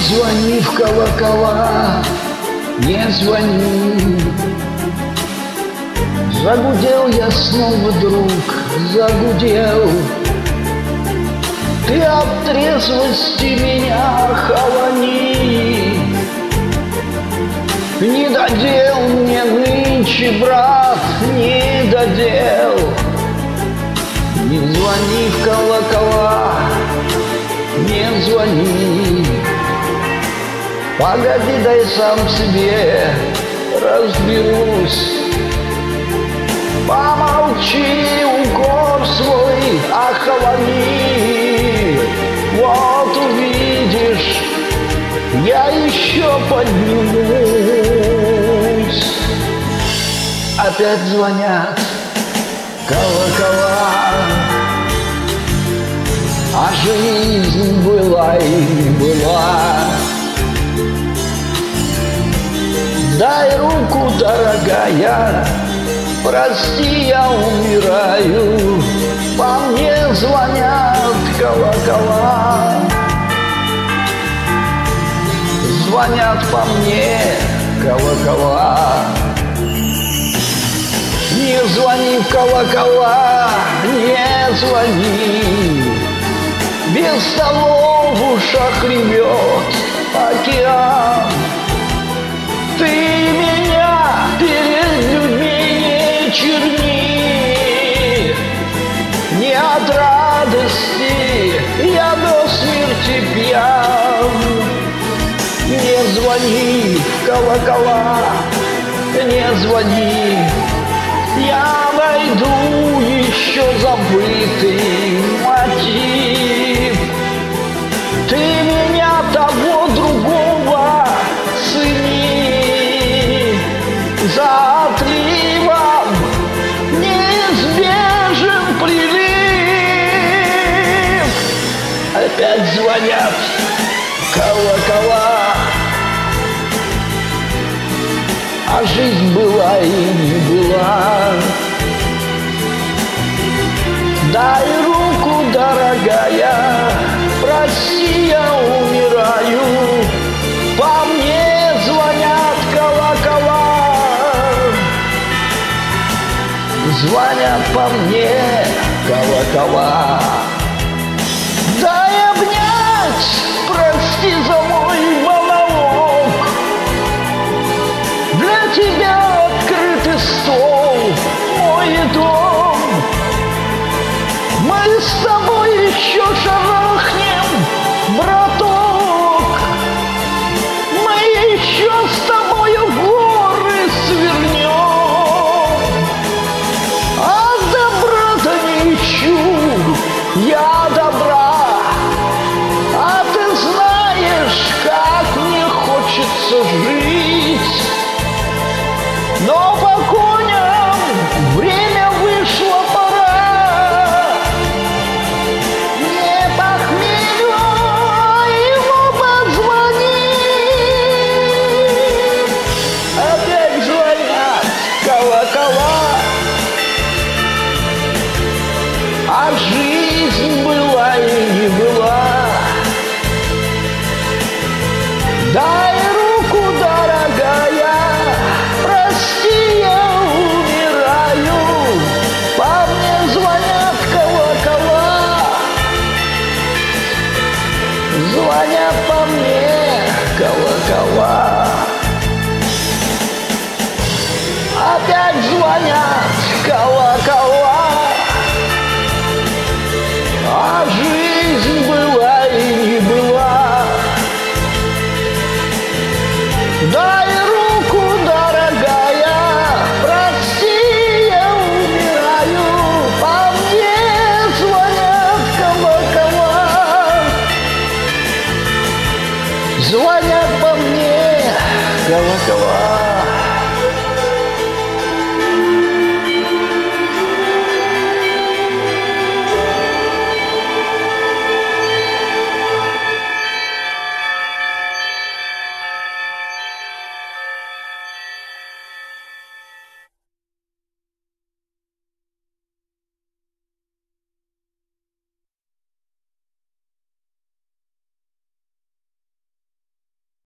звони в колокола, не звони. Загудел я снова, друг, загудел. Ты от трезвости меня холони. Не додел мне нынче, брат, не додел. Не звони в колокола, не звони. Погоди, дай сам себе разберусь. Помолчи, укор свой охолони. Вот увидишь, я еще поднимусь. Опять звонят колокола, а жизнь была и не была. Дай руку, дорогая, прости, я умираю. По мне звонят колокола, звонят по мне колокола. Не звони в колокола, не звони. Без того в ушах ревет океан. Ты меня перед людьми не черни. Не от радости я до смерти пьян. Не звони в колокола, не звони. Я найду еще забытый мотив. Ты меня, того другого, цени. За отливом неизбежен прилив. Опять звонят колокола, а жизнь была и не была. Дай руку, дорогая, прости, я умираю. По мне звонят колокола, звонят по мне колокола. Дай обнять, прости за мой монолог. Для тебя открытый стол, мой дом. Мы с тобой еще шарахнем, браток. Мы еще с тобою горы свернем. А добра-то не ищу я добра. А ты знаешь, как мне хочется жить. Но по коням время вышло, пора. Не похмелю ему позвони. Опять звонят колокола, а жизнь была и не была. Дай руку, дорогая, прости, я умираю. По мне звонят колокола, звонят по мне колокола. Опять звонят колокола, а жизнь была и не была. Дай руку, дорогая, прости, я умираю. По мне звонят колокола, звонят по мне колокола.